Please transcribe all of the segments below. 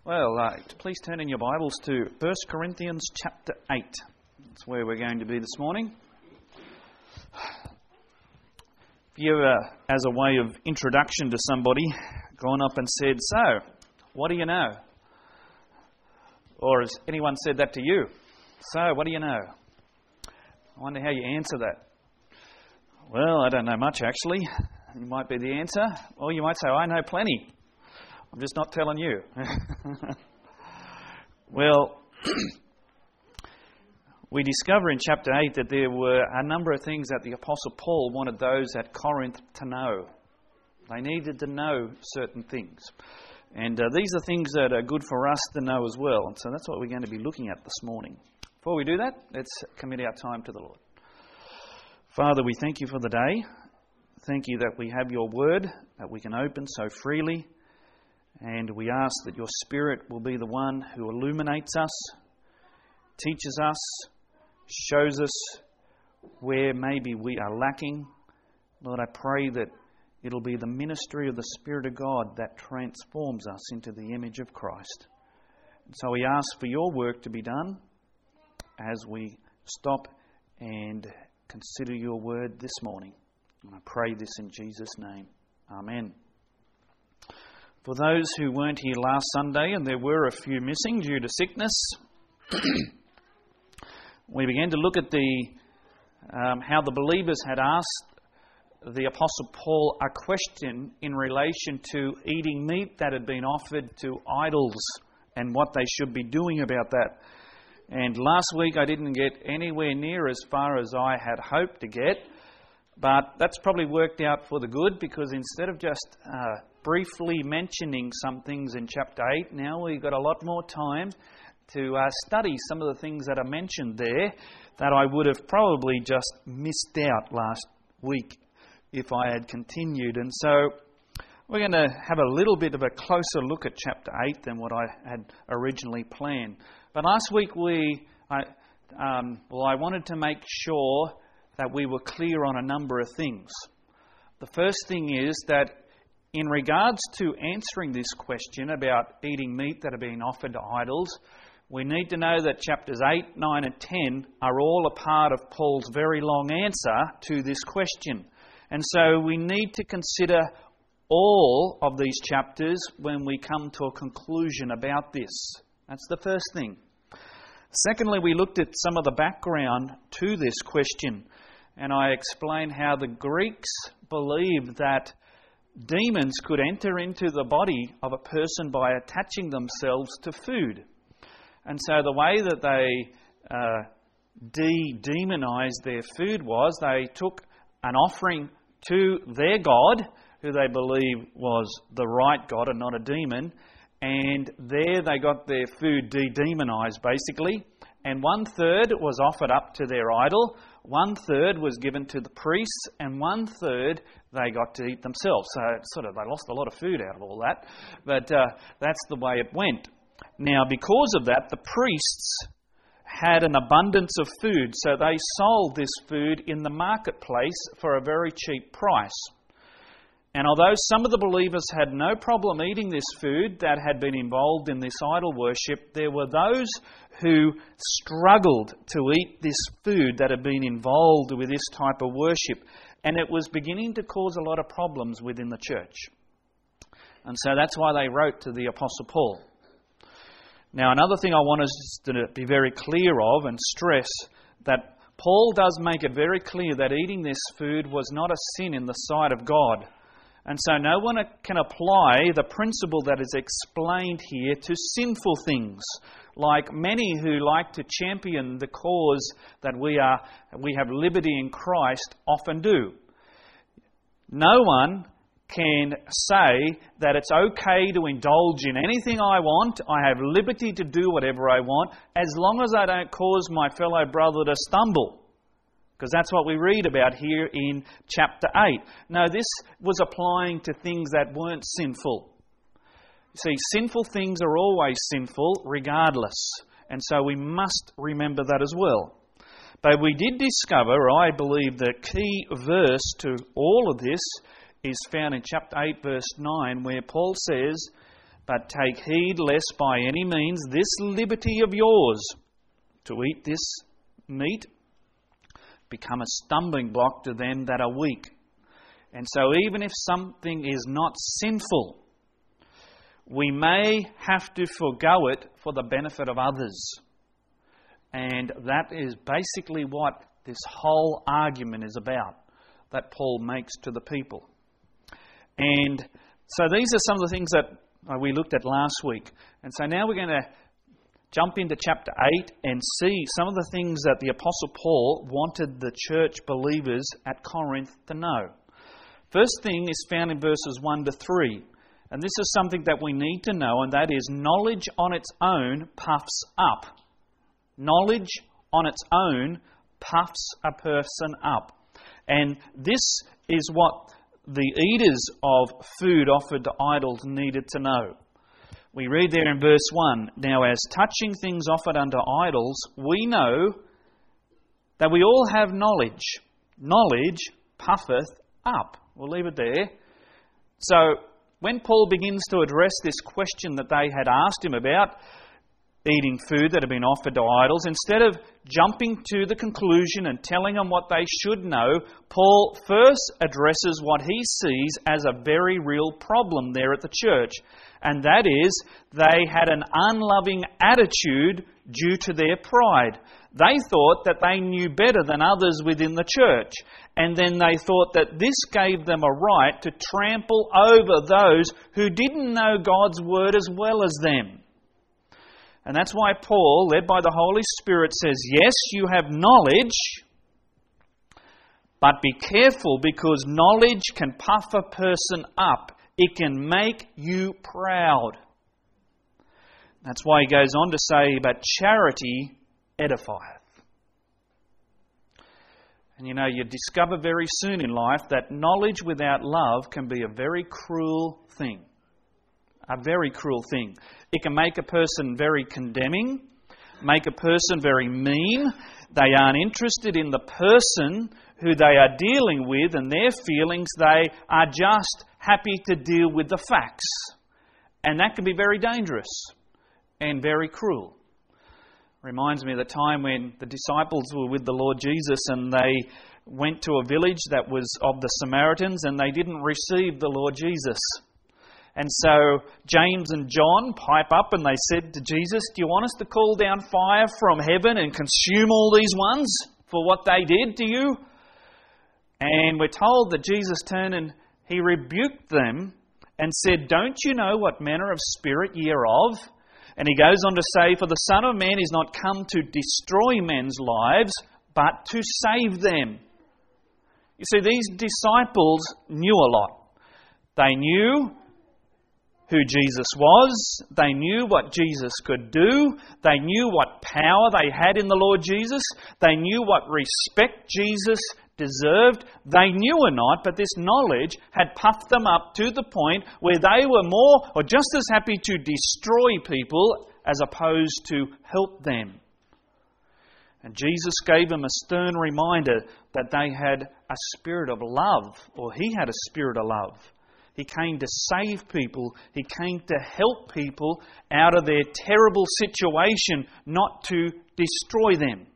Please turn in your Bibles to 1 Corinthians chapter 8. That's where we're going to be this morning. If you ever, as a way of introduction to somebody, gone up and said, "So, what do you know?" Or has anyone said that to you? "So, what do you know?" I wonder how you answer that. "Well, I don't know much, actually." You might be the answer. Or you might say, "I know plenty. I'm just not telling you." Well, we discover in chapter 8 that there were a number of things that the Apostle Paul wanted those at Corinth to know. They needed to know certain things. And these are things that are good for us to know as well. And so that's what we're going to be looking at this morning. Before we do that, let's commit our time to the Lord. Father, we thank you for the day. Thank you that we have your word, that we can open so freely. And we ask that your Spirit will be the one who illuminates us, teaches us, shows us where maybe we are lacking. Lord, I pray that it'll be the ministry of the Spirit of God that transforms us into the image of Christ. And so we ask for your work to be done as we stop and consider your word this morning. And I pray this in Jesus' name. Amen. For those who weren't here last Sunday, and there were a few missing due to sickness, we began to look at how the believers had asked the Apostle Paul a question in relation to eating meat that had been offered to idols and what they should be doing about that. And last week I didn't get anywhere near as far as I had hoped to get, but that's probably worked out for the good, because instead of just briefly mentioning some things in chapter 8, now we've got a lot more time to study some of the things that are mentioned there that I would have probably just missed out last week if I had continued. And so we're going to have a little bit of a closer look at chapter 8 than what I had originally planned. But last week I wanted to make sure that we were clear on a number of things. The first thing is that in regards to answering this question about eating meat that are being offered to idols, we need to know that chapters 8, 9 and 10 are all a part of Paul's very long answer to this question. And so we need to consider all of these chapters when we come to a conclusion about this. That's the first thing. Secondly, we looked at some of the background to this question, and I explained how the Greeks believed that demons could enter into the body of a person by attaching themselves to food. And so the way that they demonized their food was they took an offering to their god, who they believed was the right God and not a demon, and there they got their food de-demonized basically, and 1/3 was offered up to their idol, 1/3 was given to the priests, and 1/3 they got to eat themselves. So they lost a lot of food out of all that, but that's the way it went. Now, because of that, the priests had an abundance of food, so they sold this food in the marketplace for a very cheap price. And although some of the believers had no problem eating this food that had been involved in this idol worship, there were those who struggled to eat this food that had been involved with this type of worship. And it was beginning to cause a lot of problems within the church. And so that's why they wrote to the Apostle Paul. Now, another thing I want us to be very clear of and stress that Paul does make it very clear that eating this food was not a sin in the sight of God. And so no one can apply the principle that is explained here to sinful things, like many who like to champion the cause that we have liberty in Christ often do. No one can say that it's okay to indulge in anything I want, I have liberty to do whatever I want, as long as I don't cause my fellow brother to stumble. Because that's what we read about here in chapter 8. No, this was applying to things that weren't sinful. You see, sinful things are always sinful regardless. And so we must remember that as well. But we did discover, I believe, the key verse to all of this is found in chapter 8, verse 9, where Paul says, But take heed lest by any means this liberty of yours, to eat this meat, become a stumbling block to them that are weak. And so even if something is not sinful, we may have to forgo it for the benefit of others. And that is basically what this whole argument is about, that Paul makes to the people. And so these are some of the things that we looked at last week. And so now we're going to jump into chapter 8 and see some of the things that the Apostle Paul wanted the church believers at Corinth to know. First thing is found in verses 1 to 3. And this is something that we need to know, and that is knowledge on its own puffs up. Knowledge on its own puffs a person up. And this is what the eaters of food offered to idols needed to know. We read there in verse 1, "Now as touching things offered unto idols, we know that we all have knowledge. Knowledge puffeth up." We'll leave it there. So, when Paul begins to address this question that they had asked him about eating food that had been offered to idols, instead of jumping to the conclusion and telling them what they should know, Paul first addresses what he sees as a very real problem there at the church. And that is, they had an unloving attitude due to their pride. They thought that they knew better than others within the church. And then they thought that this gave them a right to trample over those who didn't know God's word as well as them. And that's why Paul, led by the Holy Spirit, says, yes, you have knowledge, but be careful, because knowledge can puff a person up. It can make you proud. That's why he goes on to say, but charity edifieth. And you discover very soon in life that knowledge without love can be a very cruel thing. A very cruel thing. It can make a person very condemning, make a person very mean. They aren't interested in the person who they are dealing with and their feelings. They are just happy to deal with the facts. And that can be very dangerous and very cruel. Reminds me of the time when the disciples were with the Lord Jesus and they went to a village that was of the Samaritans and they didn't receive the Lord Jesus. And so James and John pipe up and they said to Jesus, do you want us to call down fire from heaven and consume all these ones for what they did to you? And we're told that Jesus turned and he rebuked them and said, don't you know what manner of spirit ye are of? And he goes on to say, for the Son of Man is not come to destroy men's lives, but to save them. You see, these disciples knew a lot. They knew who Jesus was. They knew what Jesus could do. They knew what power they had in the Lord Jesus. They knew what respect Jesus deserved. They knew or not, but this knowledge had puffed them up to the point where they were more or just as happy to destroy people as opposed to help them. And Jesus gave them a stern reminder that they had a spirit of love, or he had a spirit of love. He came to save people. He came to help people out of their terrible situation, not to destroy them.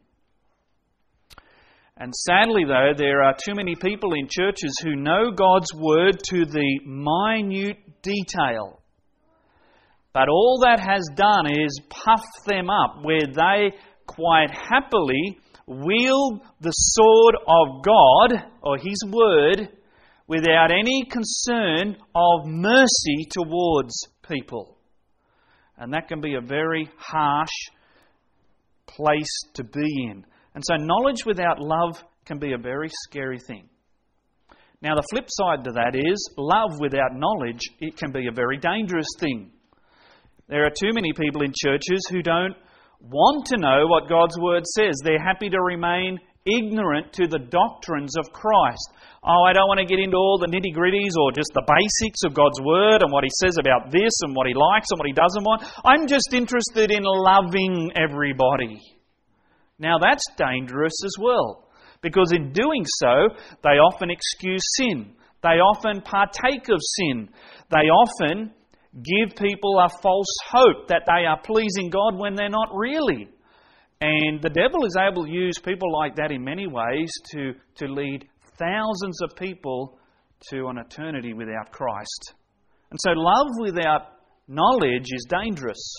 And sadly, though, there are too many people in churches who know God's word to the minute detail. But all that has done is puff them up, where they quite happily wield the sword of God, or His word, without any concern of mercy towards people. And that can be a very harsh place to be in. And so knowledge without love can be a very scary thing. Now the flip side to that is, love without knowledge, it can be a very dangerous thing. There are too many people in churches who don't want to know what God's word says. They're happy to remain ignorant to the doctrines of Christ. Oh, I don't want to get into all the nitty-gritties or just the basics of God's word and what He says about this and what He likes and what He doesn't want. I'm just interested in loving everybody. Now that's dangerous as well, because in doing so, they often excuse sin. They often partake of sin. They often give people a false hope that they are pleasing God when they're not really. And the devil is able to use people like that in many ways to lead thousands of people to an eternity without Christ. And so love without knowledge is dangerous.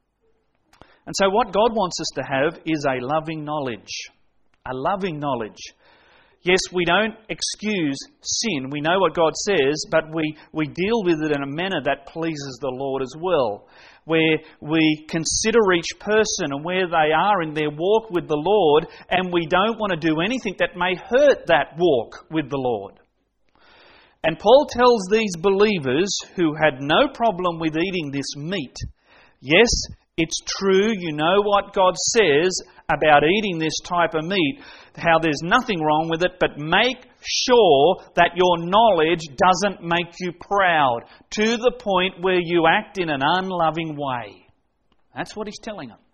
And so what God wants us to have is a loving knowledge. A loving knowledge. Yes, we don't excuse sin. We know what God says, but we deal with it in a manner that pleases the Lord as well. Where we consider each person and where they are in their walk with the Lord, and we don't want to do anything that may hurt that walk with the Lord. And Paul tells these believers who had no problem with eating this meat, yes, it's true, you know what God says about eating this type of meat, how there's nothing wrong with it, but make sure that your knowledge doesn't make you proud to the point where you act in an unloving way. That's what he's telling them.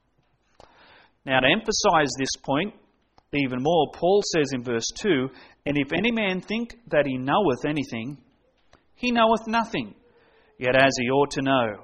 Now, to emphasize this point even more, Paul says in verse 2, "And if any man think that he knoweth anything, he knoweth nothing, yet as he ought to know."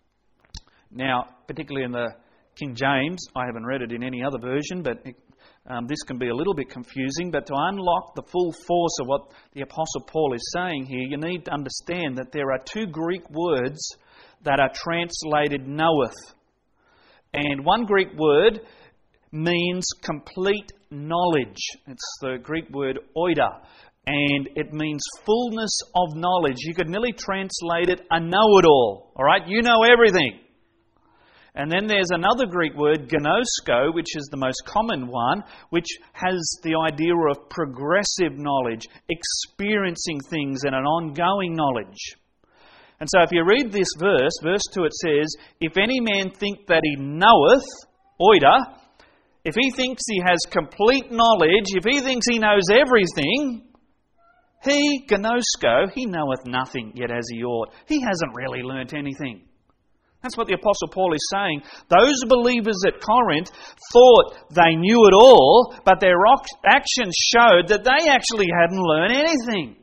Now, particularly in the King James, I haven't read it in any other version, but this can be a little bit confusing. But to unlock the full force of what the Apostle Paul is saying here, you need to understand that there are two Greek words that are translated knoweth. And one Greek word means complete knowledge. It's the Greek word oida, and it means fullness of knowledge. You could nearly translate it a know-it-all. All right, you know everything. And then there's another Greek word, gnosko, which is the most common one, which has the idea of progressive knowledge, experiencing things and an ongoing knowledge. And so if you read this verse 2, it says, "If any man think that he knoweth," oida, if he thinks he has complete knowledge, if he thinks he knows everything, he, gnosko, he knoweth nothing, yet as he ought. He hasn't really learnt anything. That's what the Apostle Paul is saying. Those believers at Corinth thought they knew it all, but their actions showed that they actually hadn't learned anything.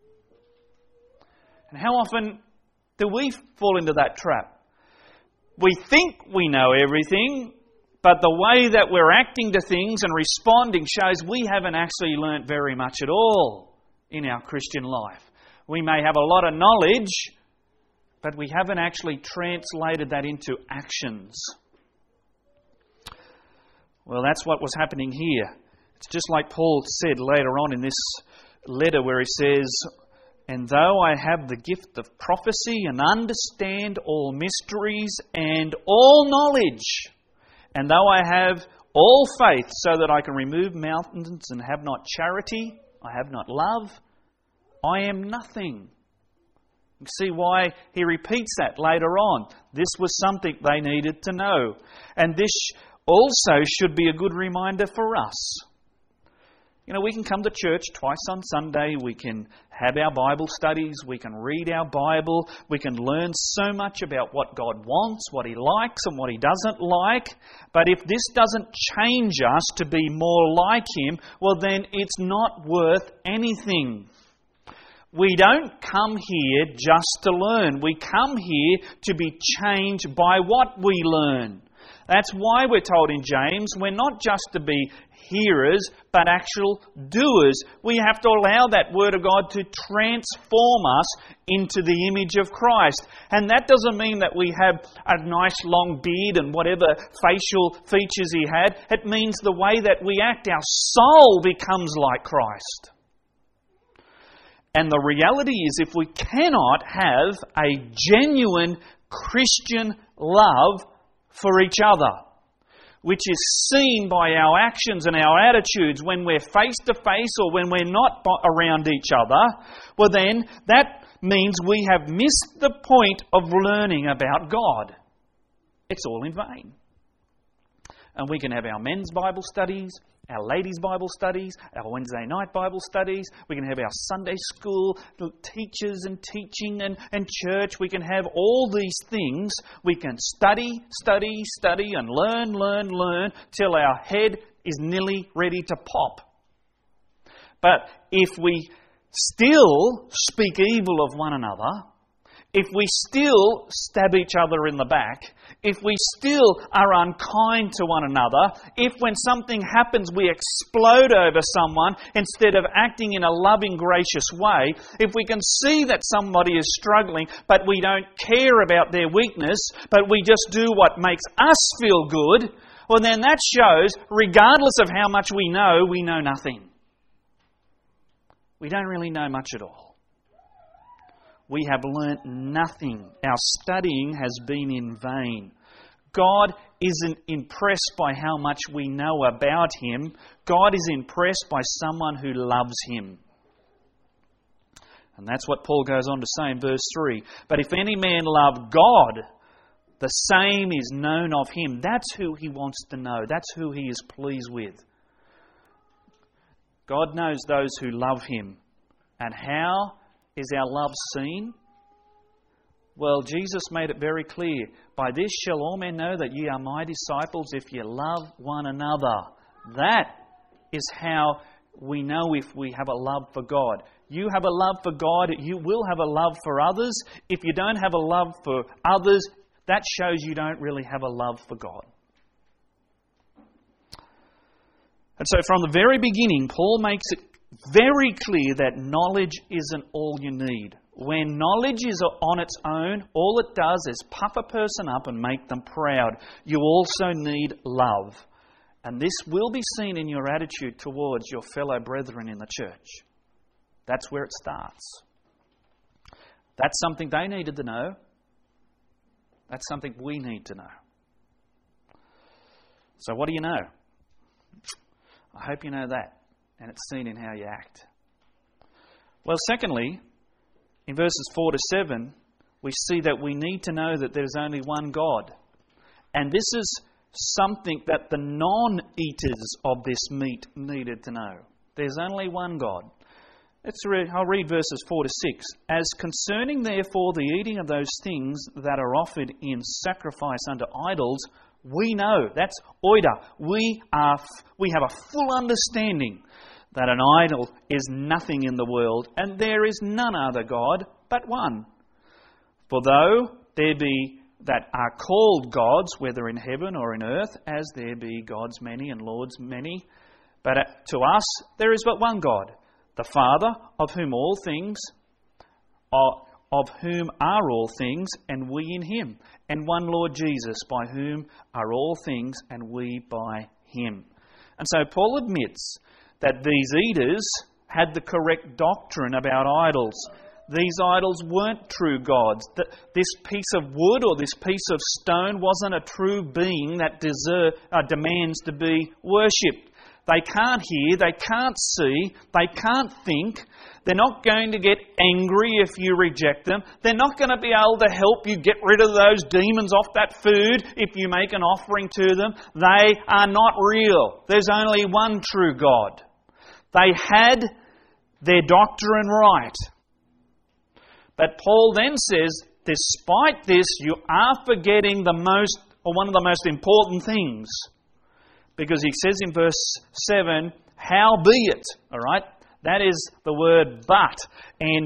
And how often do we fall into that trap? We think we know everything, but the way that we're acting to things and responding shows we haven't actually learnt very much at all in our Christian life. We may have a lot of knowledge, but we haven't actually translated that into actions. Well, that's what was happening here. It's just like Paul said later on in this letter where he says, "And though I have the gift of prophecy and understand all mysteries and all knowledge, and though I have all faith so that I can remove mountains and have not charity, I have not love, I am nothing." You see why he repeats that later on. This was something they needed to know. And this also should be a good reminder for us. You know, we can come to church twice on Sunday, we can have our Bible studies, we can read our Bible, we can learn so much about what God wants, what He likes and what He doesn't like. But if this doesn't change us to be more like Him, well then it's not worth anything. We don't come here just to learn. We come here to be changed by what we learn. That's why we're told in James, we're not just to be hearers, but actual doers. We have to allow that Word of God to transform us into the image of Christ. And that doesn't mean that we have a nice long beard and whatever facial features He had. It means the way that we act, our soul becomes like Christ. And the reality is, if we cannot have a genuine Christian love for each other, which is seen by our actions and our attitudes when we're face to face or when we're not around each other, well then that means we have missed the point of learning about God. It's all in vain. And we can have our men's Bible studies, our ladies' Bible studies, our Wednesday night Bible studies. We can have our Sunday school teachers and teaching and church. We can have all these things. We can study and learn till our head is nearly ready to pop. But if we still speak evil of one another, if we still stab each other in the back, if we still are unkind to one another, if when something happens we explode over someone instead of acting in a loving, gracious way, if we can see that somebody is struggling but we don't care about their weakness, but we just do what makes us feel good, well then that shows, regardless of how much we know nothing. We don't really know much at all. We have learnt nothing. Our studying has been in vain. God isn't impressed by how much we know about Him. God is impressed by someone who loves Him. And that's what Paul goes on to say in verse 3. But if any man love God, the same is known of him. That's who he wants to know. That's who he is pleased with. God knows those who love Him. And how is our love seen? Well, Jesus made it very clear. By this shall all men know that ye are my disciples, if ye love one another. That is how we know if we have a love for God. You have a love for God, you will have a love for others. If you don't have a love for others, that shows you don't really have a love for God. And so from the very beginning, Paul makes it very clear that knowledge isn't all you need. When knowledge is on its own, all it does is puff a person up and make them proud. You also need love. And this will be seen in your attitude towards your fellow brethren in the church. That's where it starts. That's something they needed to know. That's something we need to know. So what do you know? I hope you know that. And it's seen in how you act. Well, secondly, in verses 4 to 7, we see that we need to know that there's only one God. And this is something that the non-eaters of this meat needed to know. There's only one God. I'll read verses 4 to 6. As concerning therefore the eating of those things that are offered in sacrifice unto idols, we know, that's oida, we have a full understanding that an idol is nothing in the world, and there is none other God but one. For though there be that are called gods, whether in heaven or in earth, as there be gods many and lords many, but to us there is but one God, the Father, of whom all things of whom are all things, and we in Him, and one Lord Jesus, by whom are all things, and we by Him. And so Paul admits that these eaters had the correct doctrine about idols. These idols weren't true gods. This piece of wood or this piece of stone wasn't a true being that demands to be worshipped. They can't hear, they can't see, they can't think. They're not going to get angry if you reject them. They're not going to be able to help you get rid of those demons off that food if you make an offering to them. They are not real. There's only one true God. They had their doctrine right. But Paul then says, despite this, you are forgetting one of the most important things. Because he says in verse 7, howbeit, all right? That is the word but. And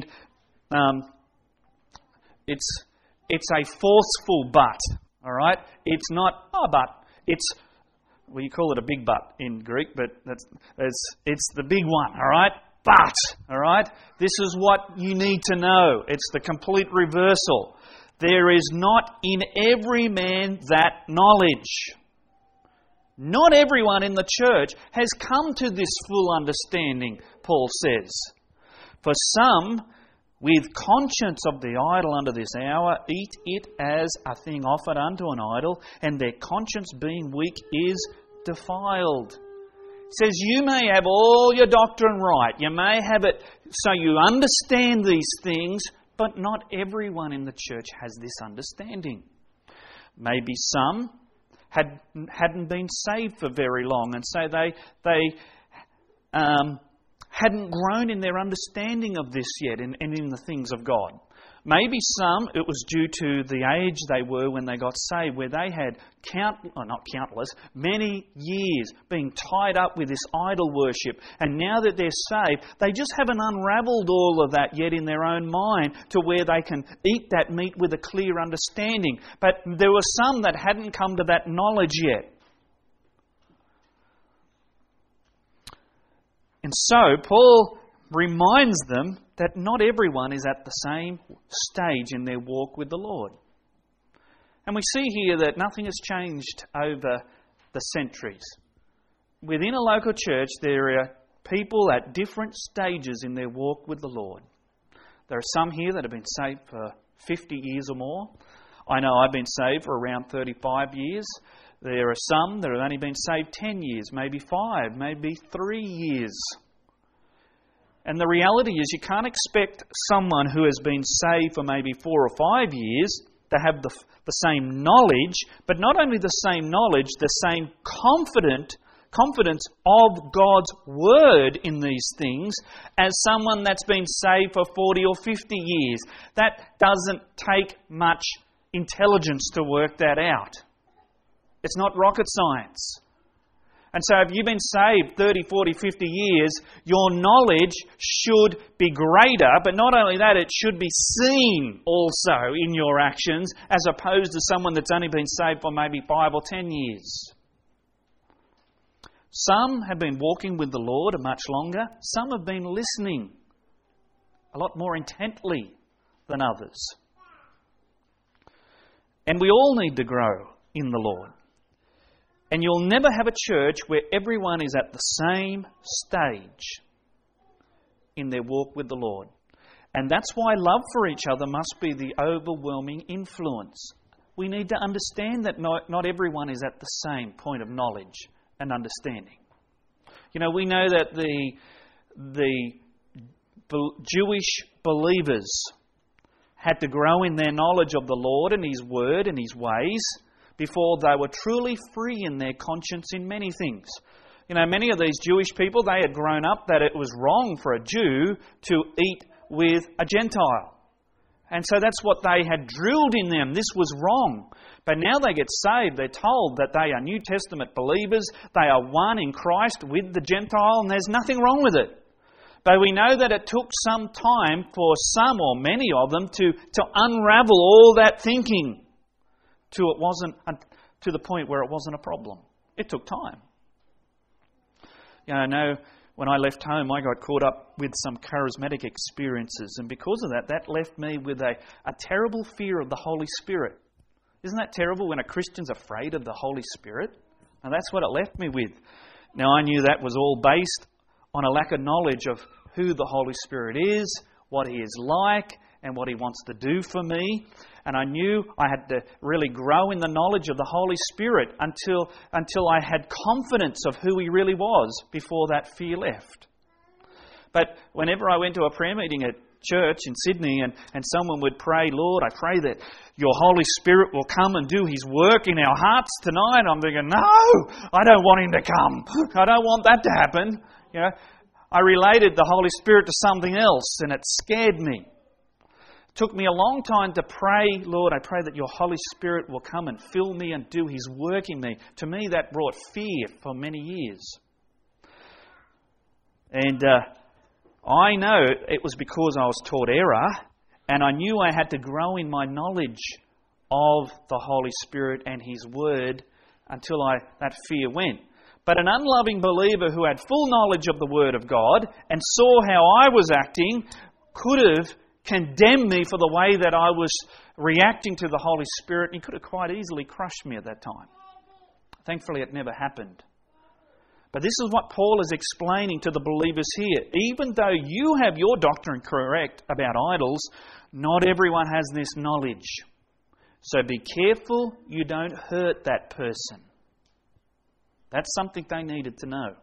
it's a forceful but, all right? It's not, but. You call it a big but in Greek, but it's the big one, all right? But, all right? This is what you need to know. It's the complete reversal. There is not in every man that knowledge. Not everyone in the church has come to this full understanding, Paul says. For some, with conscience of the idol under this hour, eat it as a thing offered unto an idol, and their conscience being weak is defiled. It says you may have all your doctrine right. You may have it so you understand these things, but not everyone in the church has this understanding. Maybe some hadn't been saved for very long, and so they hadn't grown in their understanding of this yet and in the things of God. Maybe some, it was due to the age they were when they got saved, where they had many years being tied up with this idol worship. And now that they're saved, they just haven't unravelled all of that yet in their own mind to where they can eat that meat with a clear understanding. But there were some that hadn't come to that knowledge yet. And so, Paul reminds them that not everyone is at the same stage in their walk with the Lord. And we see here that nothing has changed over the centuries. Within a local church, there are people at different stages in their walk with the Lord. There are some here that have been saved for 50 years or more. I know I've been saved for around 35 years. There are some that have only been saved 10 years, maybe 5, maybe 3 years. And the reality is you can't expect someone who has been saved for maybe 4 or 5 years to have the same knowledge, but not only the same knowledge, the same confidence of God's Word in these things as someone that's been saved for 40 or 50 years. That doesn't take much intelligence to work that out. It's not rocket science. And so if you've been saved 30, 40, 50 years, your knowledge should be greater, but not only that, it should be seen also in your actions as opposed to someone that's only been saved for maybe 5 or 10 years. Some have been walking with the Lord much longer. Some have been listening a lot more intently than others. And we all need to grow in the Lord. And you'll never have a church where everyone is at the same stage in their walk with the Lord. And that's why love for each other must be the overwhelming influence. We need to understand that not everyone is at the same point of knowledge and understanding. You know, we know that the Jewish believers had to grow in their knowledge of the Lord and His Word and His ways before they were truly free in their conscience in many things. You know, many of these Jewish people, they had grown up that it was wrong for a Jew to eat with a Gentile. And so that's what they had drilled in them. This was wrong. But now they get saved. They're told that they are New Testament believers. They are one in Christ with the Gentile, and there's nothing wrong with it. But we know that it took some time for some or many of them to unravel all that thinking to the point where it wasn't a problem. It took time. You know, I know when I left home, I got caught up with some charismatic experiences, and because of that, that left me with a terrible fear of the Holy Spirit. Isn't that terrible when a Christian's afraid of the Holy Spirit? And that's what it left me with. Now, I knew that was all based on a lack of knowledge of who the Holy Spirit is, what He is like, and what He wants to do for me. And I knew I had to really grow in the knowledge of the Holy Spirit until I had confidence of who He really was before that fear left. But whenever I went to a prayer meeting at church in Sydney and someone would pray, Lord, I pray that Your Holy Spirit will come and do His work in our hearts tonight, I'm thinking, no, I don't want Him to come. I don't want that to happen. You know, I related the Holy Spirit to something else and it scared me. Took me a long time to pray, Lord, I pray that Your Holy Spirit will come and fill me and do His work in me. To me, that brought fear for many years. And I know it was because I was taught error, and I knew I had to grow in my knowledge of the Holy Spirit and His Word until that fear went. But an unloving believer who had full knowledge of the Word of God and saw how I was acting could have condemned me for the way that I was reacting to the Holy Spirit, and he could have quite easily crushed me at that time. Thankfully, it never happened. But this is what Paul is explaining to the believers here. Even though you have your doctrine correct about idols, not everyone has this knowledge. So be careful you don't hurt that person. That's something they needed to know.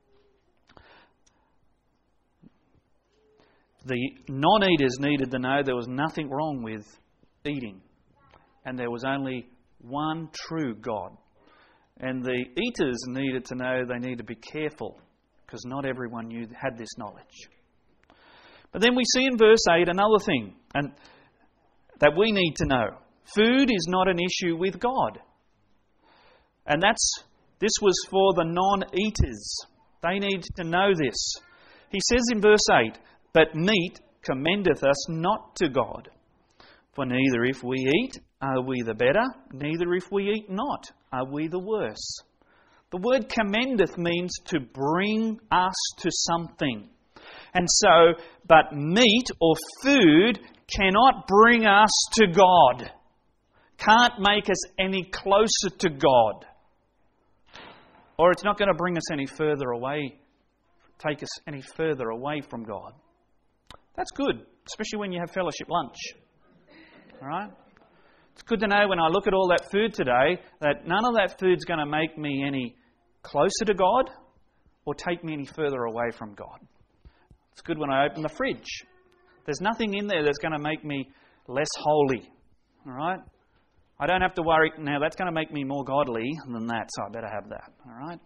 The non-eaters needed to know there was nothing wrong with eating. And there was only one true God. And the eaters needed to know they need to be careful, because not everyone had this knowledge. But then we see in verse 8 another thing. And that we need to know. Food is not an issue with God. And this was for the non-eaters. They need to know this. He says in verse 8, "But meat commendeth us not to God. For neither if we eat are we the better, neither if we eat not are we the worse." The word commendeth means to bring us to something. And so, but meat or food cannot bring us to God. Can't make us any closer to God. Or it's not going to bring us any further away, take us any further away from God. That's good, especially when you have fellowship lunch. All right? It's good to know when I look at all that food today that none of that food's going to make me any closer to God or take me any further away from God. It's good when I open the fridge. There's nothing in there that's going to make me less holy. All right? I don't have to worry, now that's going to make me more godly than that, so I better have that. All right?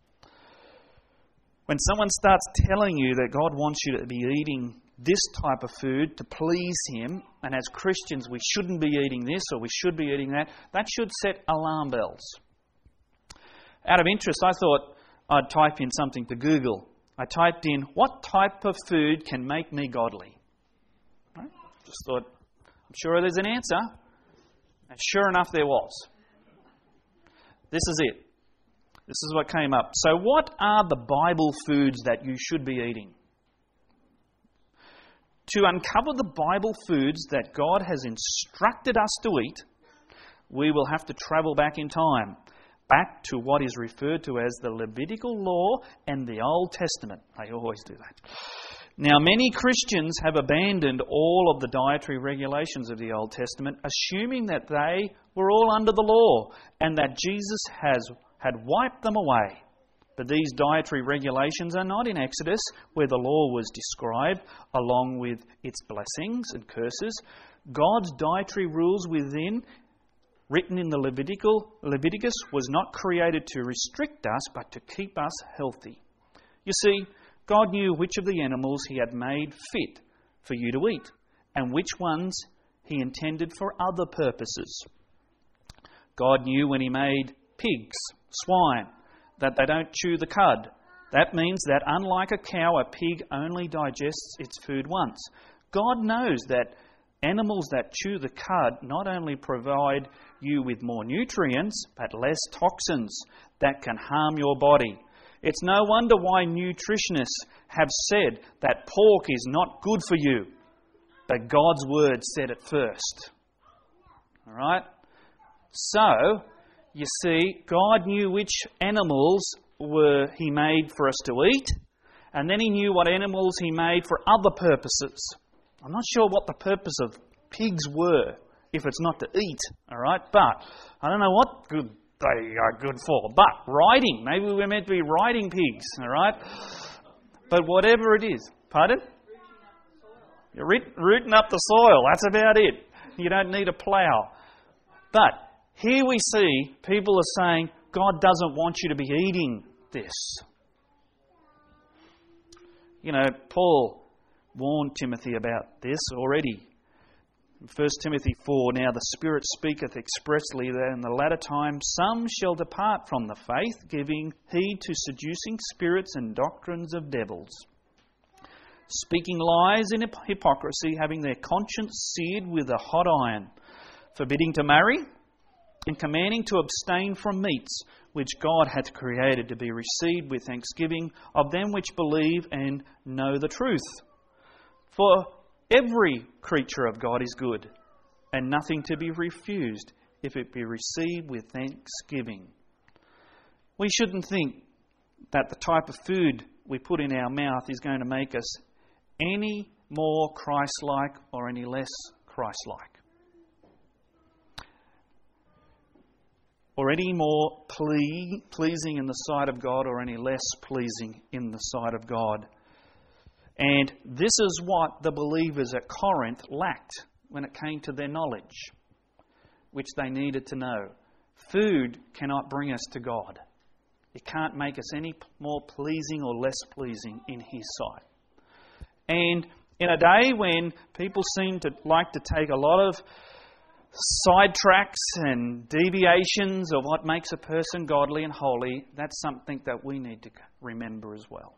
When someone starts telling you that God wants you to be eating this type of food to please Him, and as Christians we shouldn't be eating this or we should be eating that, that should set alarm bells. Out of interest, I thought I'd type in something to Google. I typed in, what type of food can make me godly? Right? Just thought, I'm sure there's an answer. And sure enough, there was. This is it. This is what came up. So what are the Bible foods that you should be eating? To uncover the Bible foods that God has instructed us to eat, we will have to travel back in time, back to what is referred to as the Levitical law and the Old Testament. They always do that. Now, many Christians have abandoned all of the dietary regulations of the Old Testament, assuming that they were all under the law and that Jesus had wiped them away. But these dietary regulations are not in Exodus, where the law was described along with its blessings and curses. God's dietary rules written in the Leviticus, was not created to restrict us, but to keep us healthy. You see, God knew which of the animals He had made fit for you to eat, and which ones He intended for other purposes. God knew when He made pigs, swine, that they don't chew the cud. That means that unlike a cow, a pig only digests its food once. God knows that animals that chew the cud not only provide you with more nutrients, but less toxins that can harm your body. It's no wonder why nutritionists have said that pork is not good for you, but God's Word said it first. All right? So, you see, God knew which animals He made for us to eat, and then He knew what animals He made for other purposes. I'm not sure what the purpose of pigs were, if it's not to eat, all right? But I don't know what good they are good for. But riding, maybe we're meant to be riding pigs, all right? But whatever it is, pardon? You're rooting up the soil, that's about it. You don't need a plough. But here we see people are saying, God doesn't want you to be eating this. You know, Paul warned Timothy about this already. In 1 Timothy 4, now the Spirit speaketh expressly that in the latter time some shall depart from the faith, giving heed to seducing spirits and doctrines of devils, speaking lies in hypocrisy, having their conscience seared with a hot iron, forbidding to marry, and commanding to abstain from meats which God hath created to be received with thanksgiving of them which believe and know the truth. For every creature of God is good, and nothing to be refused if it be received with thanksgiving. We shouldn't think that the type of food we put in our mouth is going to make us any more Christ-like or any less Christ-like, or any more pleasing in the sight of God or any less pleasing in the sight of God. And this is what the believers at Corinth lacked when it came to their knowledge, which they needed to know. Food cannot bring us to God. It can't make us any more pleasing or less pleasing in His sight. And In a day when people seem to like to take a lot of sidetracks and deviations of what makes a person godly and holy, that's something that we need to remember as well.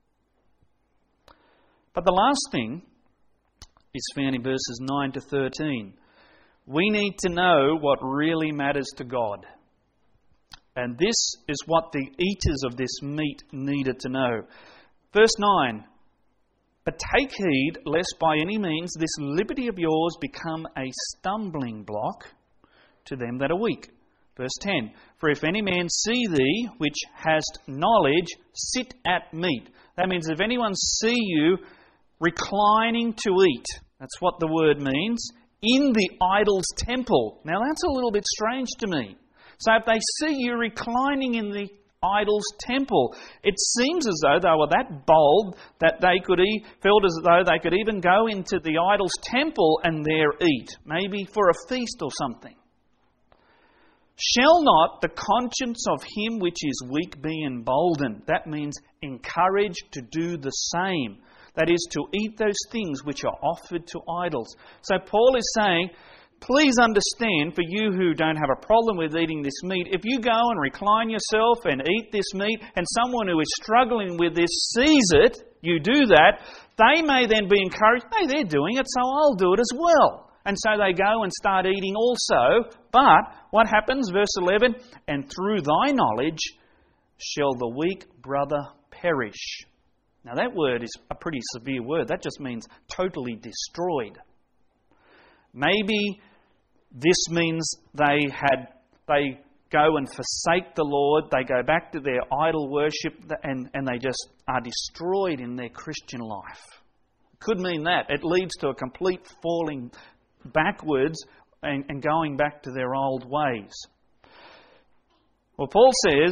But the last thing is found in verses 9 to 13. We need to know what really matters to God. And this is what the eaters of this meat needed to know. Verse 9, "But take heed, lest by any means this liberty of yours become a stumbling block to them that are weak." Verse 10, "For if any man see thee, which hast knowledge, sit at meat." That means if anyone see you reclining to eat, that's what the word means, in the idol's temple. Now that's a little bit strange to me. So if they see you reclining in the idol's temple, it seems as though they were that bold that they felt as though they could even go into the idol's temple and there eat, maybe for a feast or something. "Shall not the conscience of him which is weak be emboldened?" That means encouraged to do the same. That is, to eat those things which are offered to idols. So Paul is saying, please understand, for you who don't have a problem with eating this meat, if you go and recline yourself and eat this meat, and someone who is struggling with this sees it, you do that, they may then be encouraged, hey, they're doing it, so I'll do it as well. And so they go and start eating also. But what happens? Verse 11, "And through thy knowledge shall the weak brother perish." Now that word is a pretty severe word. That just means totally destroyed. Maybe this means they go and forsake the Lord, they go back to their idol worship, and they just are destroyed in their Christian life. It could mean that. It leads to a complete falling backwards and going back to their old ways. Well, Paul says,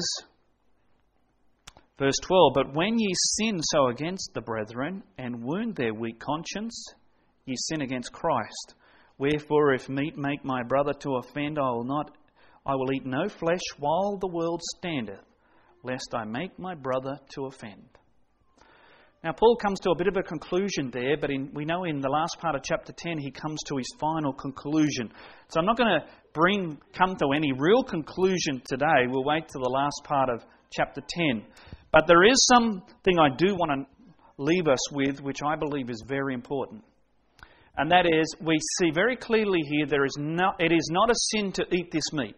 verse 12, "But when ye sin so against the brethren, and wound their weak conscience, ye sin against Christ. Wherefore, if meat make my brother to offend, I will eat no flesh while the world standeth, lest I make my brother to offend." Now, Paul comes to a bit of a conclusion there, but we know in the last part of chapter 10, he comes to his final conclusion. So I'm not going to come to any real conclusion today. We'll wait till the last part of chapter 10. But there is something I do want to leave us with, which I believe is very important. And that is, we see very clearly here, it is not a sin to eat this meat.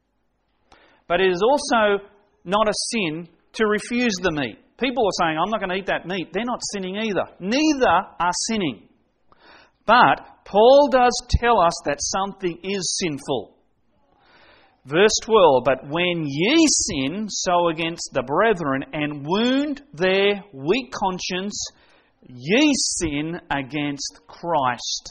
But it is also not a sin to refuse the meat. People are saying, I'm not going to eat that meat. They're not sinning either. Neither are sinning. But Paul does tell us that something is sinful. Verse 12, "But when ye sin so against the brethren, and wound their weak conscience, ye sin against Christ."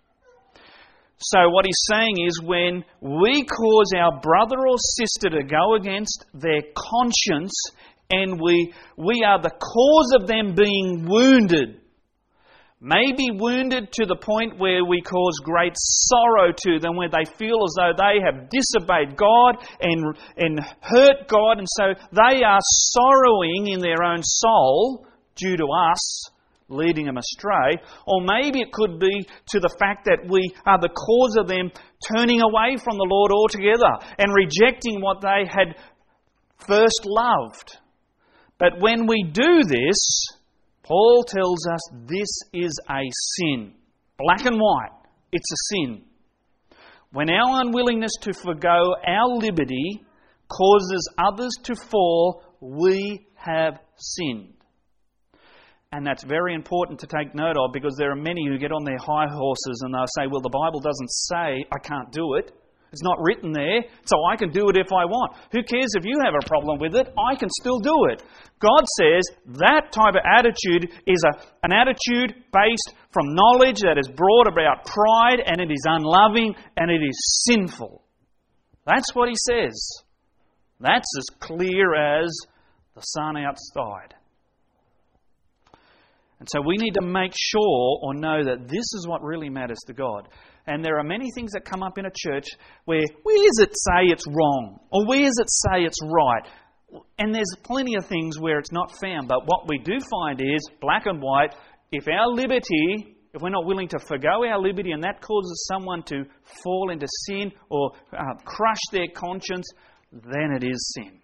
So what he's saying is, when we cause our brother or sister to go against their conscience, and we are the cause of them being wounded, maybe wounded to the point where we cause great sorrow to them, where they feel as though they have disobeyed God and hurt God, and so they are sorrowing in their own soul due to us leading them astray. Or maybe it could be to the fact that we are the cause of them turning away from the Lord altogether and rejecting what they had first loved. But when we do this, Paul tells us this is a sin. Black and white, it's a sin. When our unwillingness to forgo our liberty causes others to fall, we have sinned. And that's very important to take note of, because there are many who get on their high horses and they'll say, well, the Bible doesn't say I can't do it. It's not written there, so I can do it if I want. Who cares if you have a problem with it? I can still do it. God says that type of attitude is an attitude based from knowledge that is brought about pride, and it is unloving and it is sinful. That's what He says. That's as clear as the sun outside. And so we need to make sure or know that this is what really matters to God. And there are many things that come up in a church where does it say it's wrong? Or where does it say it's right? And there's plenty of things where it's not found. But what we do find is, black and white, if our liberty, if we're not willing to forgo our liberty and that causes someone to fall into sin or crush their conscience, then it is sin.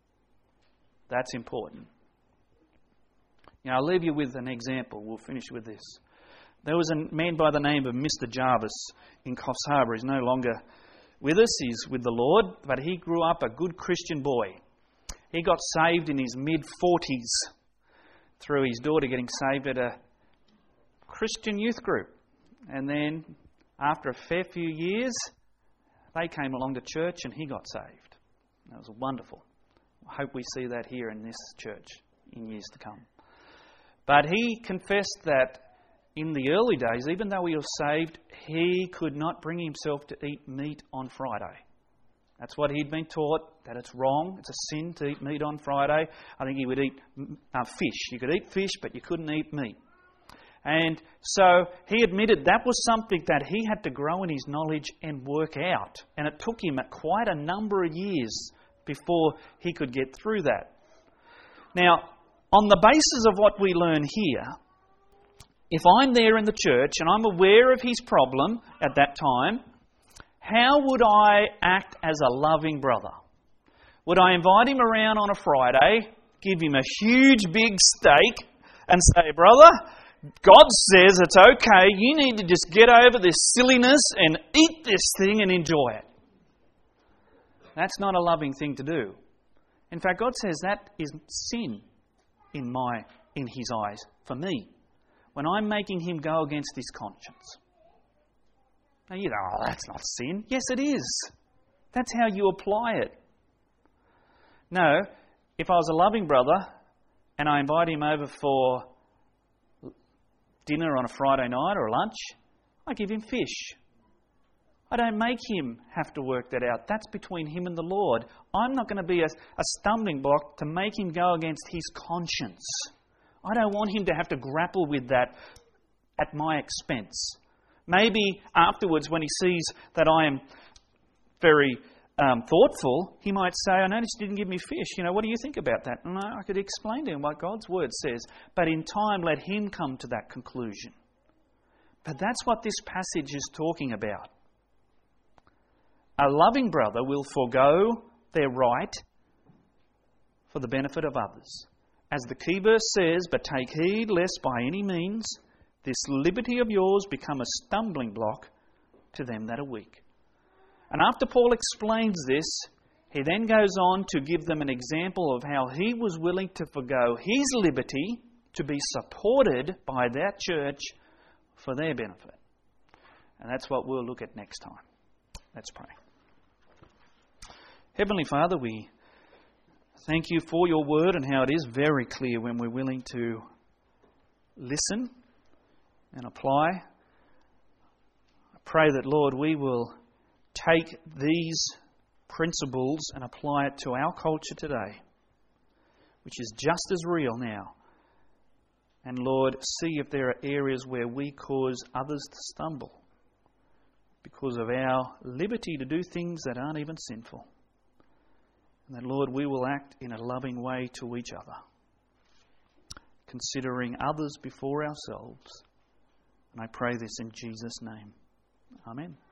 That's important. Now, I'll leave you with an example. We'll finish with this. There was a man by the name of Mr. Jarvis in Coffs Harbour. He's no longer with us. He's with the Lord, but he grew up a good Christian boy. He got saved in his mid-40s through his daughter getting saved at a Christian youth group. And then, after a fair few years, they came along to church and he got saved. That was wonderful. I hope we see that here in this church in years to come. But he confessed that in the early days, even though he was saved, he could not bring himself to eat meat on Friday. That's what he'd been taught, that it's wrong, it's a sin to eat meat on Friday. I think he would eat fish. You could eat fish, but you couldn't eat meat. And so he admitted that was something that he had to grow in his knowledge and work out. And it took him quite a number of years before he could get through that. Now, on the basis of what we learn here, if I'm there in the church and I'm aware of his problem at that time, how would I act as a loving brother? Would I invite him around on a Friday, give him a huge big steak and say, brother, God says it's okay, you need to just get over this silliness and eat this thing and enjoy it? That's not a loving thing to do. In fact, God says that is sin in his eyes for me, when I'm making him go against his conscience. Now you go, that's not sin. Yes, it is. That's how you apply it. No, if I was a loving brother and I invite him over for dinner on a Friday night or lunch, I give him fish. I don't make him have to work that out. That's between him and the Lord. I'm not going to be a stumbling block to make him go against his conscience. I don't want him to have to grapple with that at my expense. Maybe afterwards, when he sees that I am very thoughtful, he might say, I noticed you didn't give me fish. What do you think about that? And I could explain to him what God's Word says. But in time, let him come to that conclusion. But that's what this passage is talking about. A loving brother will forego their right for the benefit of others. As the key verse says, but take heed lest by any means this liberty of yours become a stumbling block to them that are weak. And after Paul explains this, he then goes on to give them an example of how he was willing to forgo his liberty to be supported by that church for their benefit. And that's what we'll look at next time. Let's pray. Heavenly Father, we thank you for your word and how it is very clear when we're willing to listen and apply. I pray that, Lord, we will take these principles and apply it to our culture today, which is just as real now. And, Lord, see if there are areas where we cause others to stumble because of our liberty to do things that aren't even sinful. And that, Lord, we will act in a loving way to each other, considering others before ourselves. And I pray this in Jesus' name. Amen.